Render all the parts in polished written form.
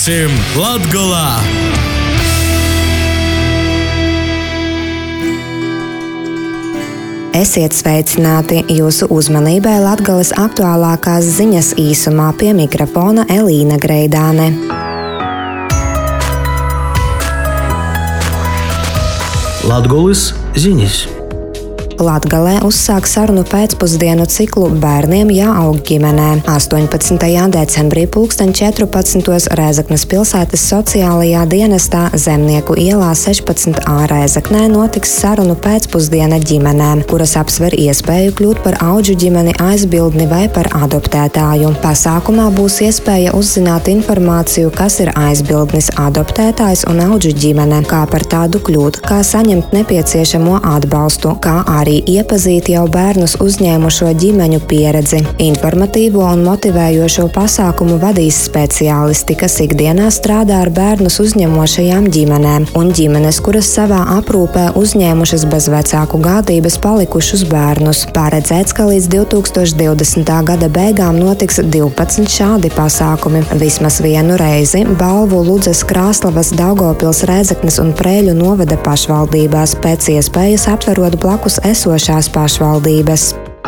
Brauksim Latgolā! Esiet sveicināti! Jūsu uzmanībai Latgales aktuālākās ziņas īsumā, pie mikrofona Elīna Greidāne. Latgoles ziņas. Latgalē uzsāk sarunu pēcpusdienu ciklu Bērniem jāaug ģimenē. 18. decembrī 14. Rēzeknes pilsētas sociālajā dienestā Zemnieku ielā 16a Rēzeknē notiks sarunu pēcpusdiena ģimenēm, kuras apsver iespēju kļūt par audžu ģimeni aizbildni vai par adoptētāju. Pasākumā būs iespēja uzzināt informāciju, kas ir aizbildnis, adoptētājs un audžu ģimene, kā par tādu kļūt, kā saņemt nepieciešamo atbalstu, kā arī iepazīt jau bērnus uzņēmušo ģimeņu pieredzi. Informatīvo un motivējošo pasākumu vadīs speciālisti, kas ikdienā strādā ar bērnus uzņemošajām ģimenēm un ģimenes, kuras savā aprūpē uzņēmušas bez vecāku gādības palikušus bērnus. Paredzēts, ka līdz 2020. gada beigām notiks 12 šādi pasākumi. Vismaz vienu reizi balvu Ludzas, Krāslavas, Daugavpils, Rēzeknes un Prēļu novada pašvaldībās, pēc iespējas aptverot blakus esošās pašvaldības.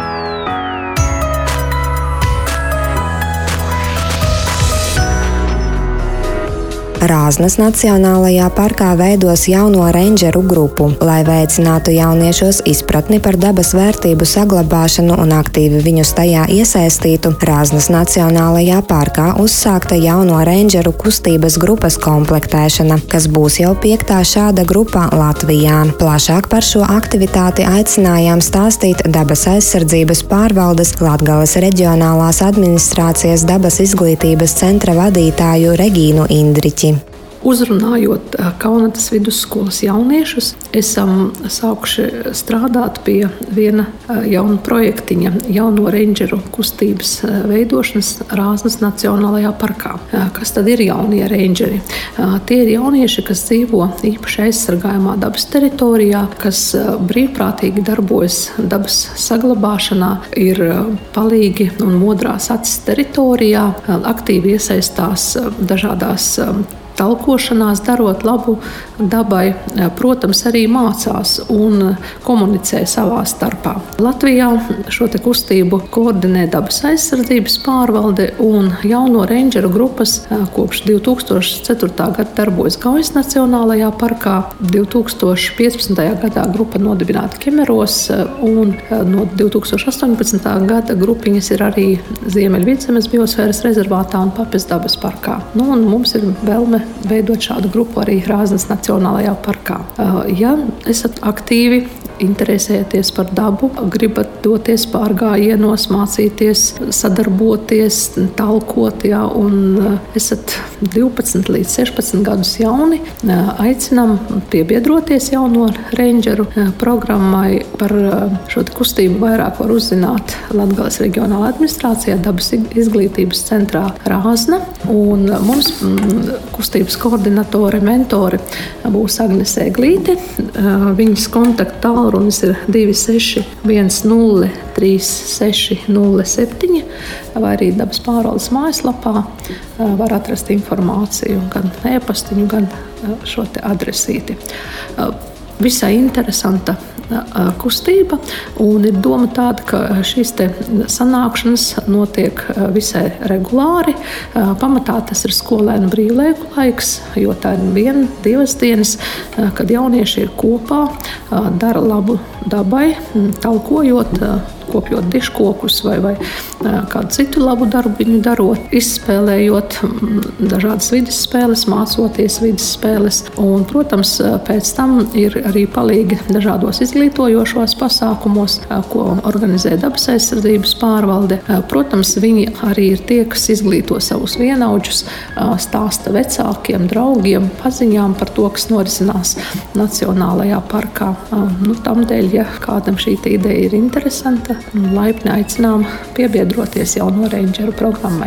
Rāznas Nacionālajā parkā veidos jauno reindžeru grupu, lai veicinātu jauniešos izpratni par dabas vērtību saglabāšanu un aktīvi viņus tajā iesaistītu. Rāznas Nacionālajā parkā uzsākta jauno reindžeru kustības grupas komplektēšana, kas būs jau 5. šāda grupa Latvijā. Plašāk par šo aktivitāti aicinājām stāstīt Dabas aizsardzības pārvaldes Latgales reģionālās administrācijas dabas izglītības centra vadītāju Regīnu Indriķi. Uzrunājot Kaunatas vidusskolas jauniešus, esam sākuši strādāt pie viena jauna projektiņa, jauno reindžeru kustības veidošanas Rāznas Nacionālajā parkā. Kas tad ir jaunie reindžeri? Tie ir jaunieši, kas dzīvo īpaši aizsargājumā dabas teritorijā, kas brīvprātīgi darbojas dabas saglabāšanā, ir palīgi un modrās acis teritorijā, aktīvi iesaistās dažādās talkošanās, darot labu dabai, protams, arī mācās un komunicē savā starpā. Latvijā šo te kustību koordinē Dabas aizsardzības pārvalde un jauno reindžeru grupas kopš 2004. gada darbojas Gaujas Nacionālajā parkā. 2015. gadā grupa nodibināta Kemeros un no 2018. gada grupiņas ir arī Ziemeļvidzemes biosfēras rezervātā un Papes dabas parkā. Un mums ir vēlme veidot šādu grupu arī Rāznas Nacionālajā parkā. Ja esat aktīvi interesēties par dabu, gribat doties pārgājienos, mācīties, sadarboties, talkot, un esat 12 līdz 16 gadus jauni, aicinam piebiedroties jauno reindžeru programmai. Par šo kustību vairāk var uzzināt Latgales reģionālā administrācijā Dabas izglītības centrā Rāzna, un mums kustības koordinatore, mentore būs Agnese Eglīte. Viņas kontakta tālrunis ir 2610 3607, vai arī Dabas pārvaldes mājaslapā var atrast informāciju, gan e-pastiņu, gan šo te adresīti. Visai interesanta kustība, un ir doma tāda, ka šīs te sanākšanas notiek visai regulāri. Pamatā tas ir skolēnu brīvlaiku laiks, jo tā ir 1-2 dienas, kad jaunieši ir kopā, dara labu dabai, talkojot, kopjot diškokus vai kādu citu labu darbu viņu darot, izspēlējot dažādas vides spēles, mācoties vides spēles. Un, protams, pēc tam ir arī palīgi dažādos izglītojošos pasākumos, ko organizē Dabas aizsardzības pārvalde. Protams, viņi arī ir tie, kas izglīto savus vienaudžus, stāsta vecākiem, draugiem, paziņām par to, kas norisinās Nacionālajā parkā. Tamdēļ, ja kādam šī ideja ir interesanta, laipni aicinām piebiedroties jauno reindžeru programmai.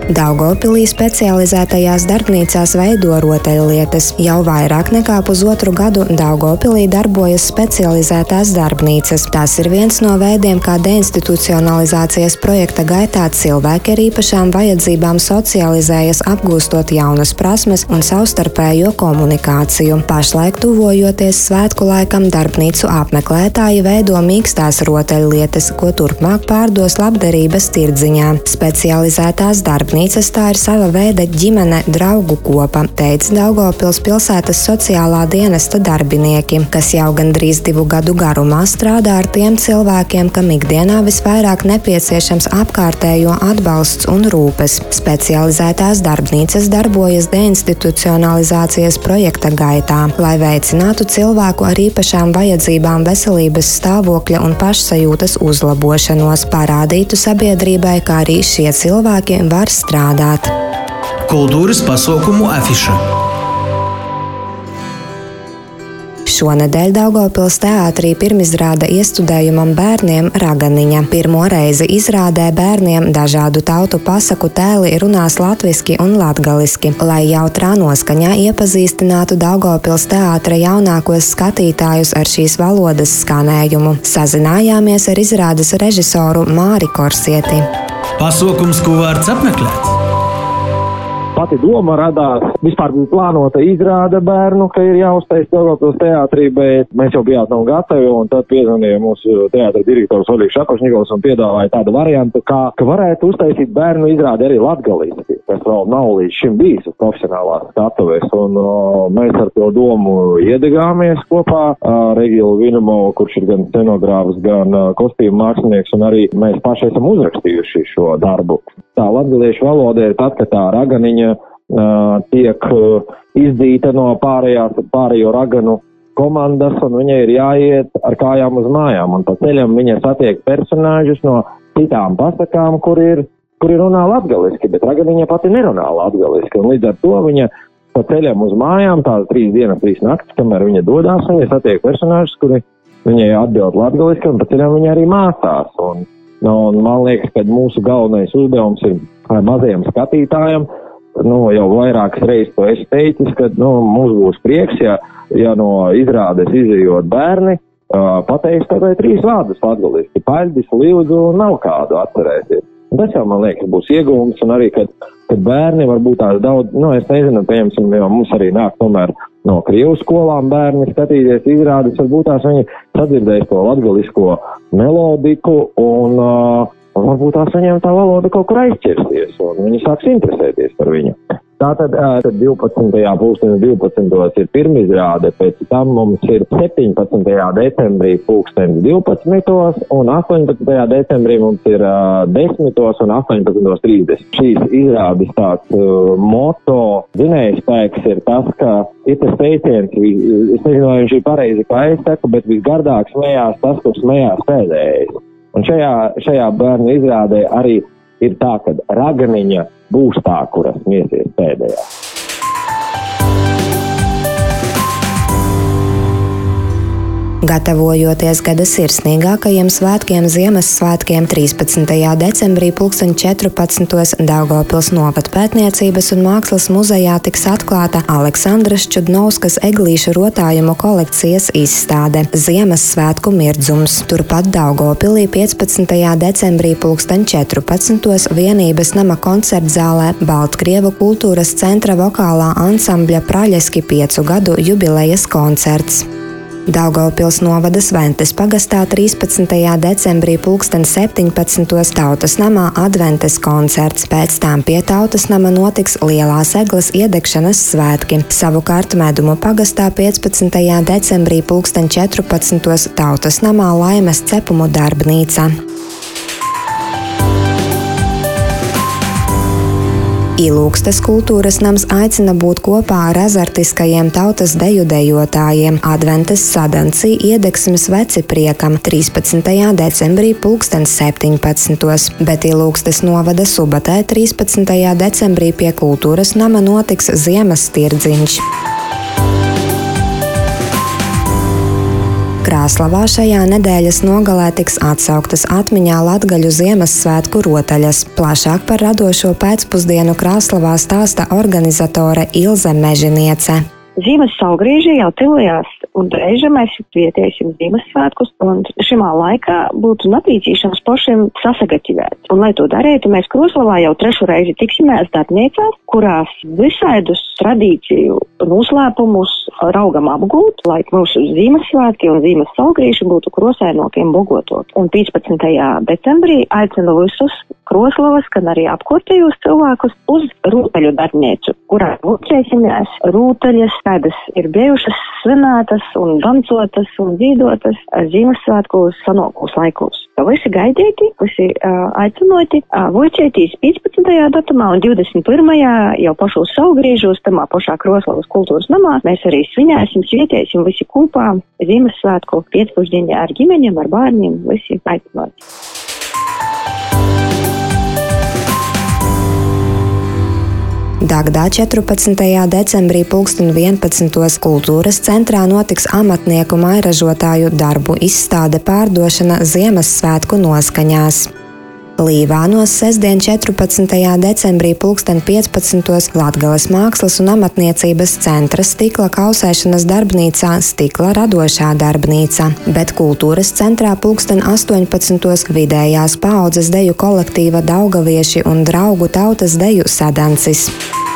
Daugavpilī specializētajās darbnīcās veido rotaļlietas. Jau vairāk nekā pusotru gadu Daugavpilī darbojas specializētās darbnīcas. Tas ir viens no veidiem, kā deinstitucionalizācijas projekta gaitā cilvēki ar īpašām vajadzībām socializējas, apgūstot jaunas prasmes un savstarpējo komunikāciju. Pašlaik, tuvojoties svētku laikam, darbnīcu apmeklētāji veido mīkstās rotaļlietas, ko turpmāk pārdos labdarības tirdziņā. Specializētās darbnīcas tā ir sava veida ģimene draugu kopa, teica Daugavpils pilsētas sociālā dienesta darbinieki, kas jau gandrīz 2 gadu garumā strādā ar tiem cilvēkiem, kam ikdienā visvairāk nepieciešams apkārtējo atbalsts un rūpes. Specializētās darbnīcas darbojas deinstitucionalizācijas projekta gaitā, lai veicinātu cilvēku ar īpašām vajadzībām veselības stāvokļa un pašsajūtas uzlabošanos, parādītu sabiedrībai, kā arī šie cilvēki var strādāt. Kultūras pasaukumu afiša. Šonedēļ Daugavpils teātrī pirmizrāda iestudējumam bērniem Raganiņa. Pirmo reizi izrādē bērniem dažādu tautu pasaku tēli runās latviski un latgaliski, lai jautrā noskaņā iepazīstinātu Daugavpils teātra jaunākos skatītājus ar šīs valodas skanējumu. Sazinājāmies ar izrādes režisoru Māri Korsieti. Pasaukums, ko vārds apmeklēt? Pati doma radās, vispār bija plānota izrāde bērnu, ka ir jāuztais Daugavpils teātrī, bet mēs jau bijām nav gatavi, un tad piezvanīja mūsu teātra direktors Oļegs Šapašņikovs un piedāvāja tādu variantu, ka varētu uztaisīt bērnu izrādi arī latgaliski, kas vēl nav līdz šim bijis profesionālās skatuves, un mēs ar to domu iedegāmies kopā ar Egilu Vinumovu, kurš ir gan scenogrāfs, gan kostīmu mākslinieks, un arī mēs paši esam uzrakstījuši šo darbu. Tā latgaliešu valoda ir tad, ka tā Raganiņa tiek izdzīta no pārējo raganu komandas, un viņai ir jāiet ar kājām uz mājām, un pa ceļam viņa satiek personāžus no citām pasakām, kuri runā latgaliski, bet Raganiņa pati nerunā latgaliski, un līdz ar to viņa pa ceļam uz mājām, tā 3 dienas, 3 naktis, kamēr viņa dodās, viņa satiek personāžus, kuri viņai atbild latgaliski, un pa ceļam viņa arī mācās, un man liekas, ka mūsu galvenais uzdevums ir mazajiem skatītājiem, jau vairākas reizes to es teicis, ka mums būs prieks, ja no izrādes izejot bērni, pateiks tikai 3 vārdus latgaliski, paļdis, līdzu un nav kādu atcerēties. Tas jau, man liekas, būs iegūms, un arī, kad bērni varbūt tās daudz, es nezinu, pieņemsim, jo mums arī nāk tomēr no Krievu skolām bērni skatīties izrādes, varbūt tās viņi sadzirdēs to latgalisko melodiku, un varbūt tās viņiem tā valoda kaut kur aizķersies, un viņi sāks interesēties par viņu. Tātad 12. ir pirmizrāde, pēc tam mums ir 17. decembrī 12. un 18. decembrī mums ir 10. un 18.30. Šīs izrādes tāds moto zinējspēks ir tas, ka ir tas teiciens, es nezinu, vai viņš ir pareizi, kā es saku, bet visgardāk smējās tas, kurš smējās pēdējais. Un šajā bērnu izrādē arī ir tā, ka Raganiņa būs tā, kuras smiesies pēdējā. Gatavojoties gada sirsnīgākajiem svētkiem Ziemassvētkiem 13. decembrī 2014. Daugavpils novadpētniecības un mākslas muzejā tiks atklāta Aleksandras Čudnovskas eglīšu rotājumu kolekcijas izstāde Ziemassvētku mirdzums. Turpat Daugavpilī 15. decembrī 2014. Vienības nama koncertzālē Baltkrievu kultūras centra vokālā ansambļa Praļeski 5 gadu jubilejas koncerts. Daugavpils novada Sventes pagastā 13. decembrī 2017. Tautas namā adventes koncerts. Pēc tam pie Tautas nama notiks Lielās egles iedegšanas svētki. Savukārt Medumu pagastā 15. decembrī 2014. Tautas namā Laimes cepumu darbnīca. Ilūgstas kultūras nams aicina būt kopā ar azartiskajiem tautas deju dejotājiem Adventes sadancī iedegsmes vecipriekam 13. decembrī 2017. Bet Ilūgstas novada Subatē 13. decembrī pie kultūras nama notiks Ziemas tirdziņš. Krāslavā šajā nedēļas nogalē tiks atsauktas atmiņā Latgaļu Ziemassvētku rotaļas. Plašāk par radošo pēcpusdienu Krāslavā stāsta organizatore Ilze Mežiniece. Zīmes saulgrieži jau tuvojās, un reiz mēs vietēsim Ziemassvētkus, un šimā laikā būtu napīcīšanas pošiem sasagatavēt. Un, lai to darītu, mēs Kroslavā jau 3. reizi tiksimies darbnīcās, kurās visādus tradīciju noslēpumus raugam apgūt, lai mūsu Ziemassvētki un Zīmes saulgrieži būtu krosēnokiem bogotot. Un 15. decembrī aicinu visus Kroslavas, gan arī apkārtējos cilvēkus uz rūtaļu darbnīcu, kurā būcēsimies rūtaļas, kādas ir bijušas svinētas un dancotas un dzīdotas Ziemassvētku sanākos laikos. Visi gaidīti, visi aicinoti, vocētīs 15. datumā un 21. jau pašos saulgriežos, tamā pašā Kroslavas kultūras namā, mēs arī svinēsim, svietēsim visi kopā Ziemassvētku pēcpusdienā ar ģimeņiem, ar bērniem, visi aicinoti. Dagdā 14. decembrī 11. kultūras centrā notiks amatnieku mairažotāju darbu izstāde pārdošana Ziemassvētku noskaņās. Līvānos sestdien 14. decembrī 15. Latgales mākslas un amatniecības centra stikla kausēšanas darbnīcā Stikla radošā darbnīca, bet kultūras centrā 18. vidējās paaudzes deju kolektīva Daugavieši un draugu tautas deju sadancis.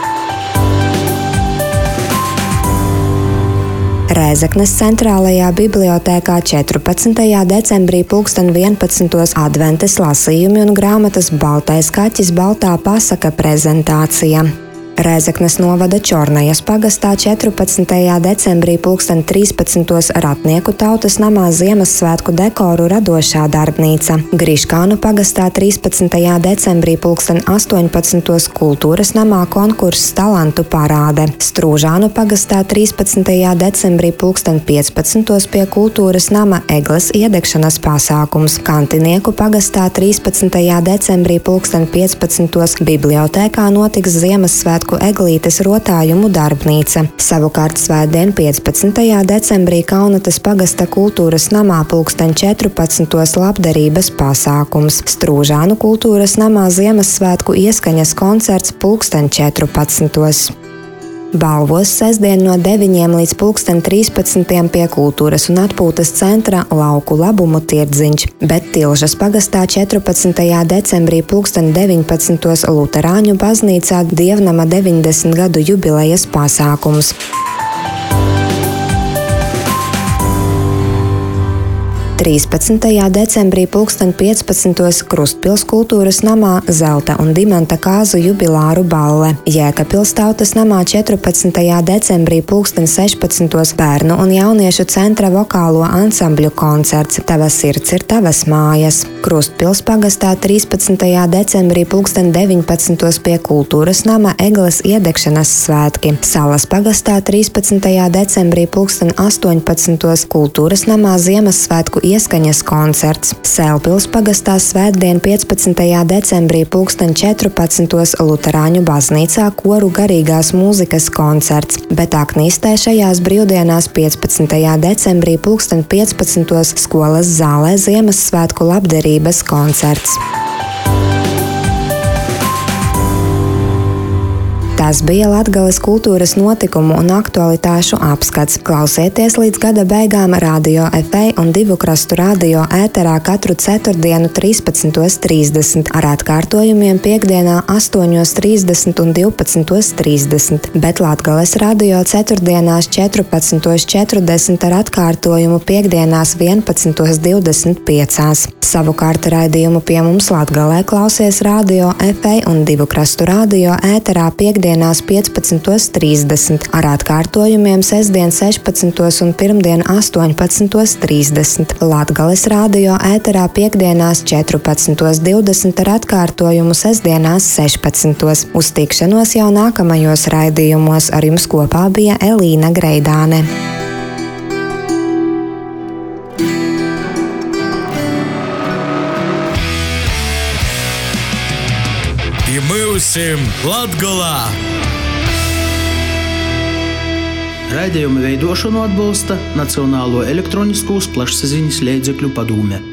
Rēzeknes centrālajā bibliotēkā 14. decembrī 11. adventes lasījumi un grāmatas Baltais kaķis, baltā pasaka prezentācija. Rēzeknes novada Čornajas pagastā 14. decembrī 13. Ratnieku tautas namā Ziemassvētku dekoru radošā darbnīca. Griškānu pagastā 13. decembrī 18. kultūras namā konkurss talantu parāde. Strūžānu pagastā 13. decembrī 15. pie kultūras nama egles iedegšanas pasākums. Kantinieku pagastā 13. decembrī 15. bibliotēkā notiks Ziemassvētku eglītes rotājumu darbnīca. Savukārt svētdien 15. decembrī Kaunatas pagasta kultūras namā 14. labdarības pasākums. Strūžānu kultūras namā Ziemassvētku ieskaņas koncerts 14. Balvos sestdien no 9 līdz 13. pie kultūras un atpūtas centra lauku labumu tirdziņš, bet Tilžas pagastā 14. decembrī 19. Luterāņu baznīcā Dievnama 90 gadu jubilejas pasākums. 13. decembrī 15. Krustpils kultūras namā Zelta un Dimanta kāzu jubilāru balle. Jēkabpils tautas namā 14. decembrī 16. bērnu un jauniešu centra vokālo ansambļu koncerts Tava sirds ir tavas mājas. Krustpils pagastā 13. decembrī 19. pie kultūras nama egles iedegšanas svētki. Salas pagastā 13. decembrī 18. kultūras namā Ziemassvētku ieskaņas koncerts. Sēlpils pagastā svētdien 15. decembrī 14. Luterāņu baznīcā koru garīgās mūzikas koncerts, bet Aknīstē šajās brīvdienās 15. decembrī 15. skolas zālē Ziemassvētku labdarības koncerts. Tas bija Latgales kultūras notikumu un aktualitāšu apskats. Klausieties līdz gada beigām Radio FA un Divu krastu radio ēterā katru ceturtdienu 13.30 ar atkārtojumiem piektdienā 8.30 un 12.30, bet Latgales radio ceturtdienās 14.40 ar atkārtojumu piektdienās 11.25. Savukārt raidījumu pie mums Latgalē klausies Radio FA un Divu krastu radio ēterā piektdienās 15.30 ar atkārtojumiem sestdien 16. un pirmdien 18.30. Latgales radio ēterā piektdienās 14.20 ar atkārtojumu sestdienās 16. Uz tikšanos jau nākamajos raidījumos. Ar jums kopā bija Elīna Greidāne. І ми усім Latgola! Raidījuma veidošanu atbalsta Nacionālo elektroniskos plašsaziņas līdzekļu padome.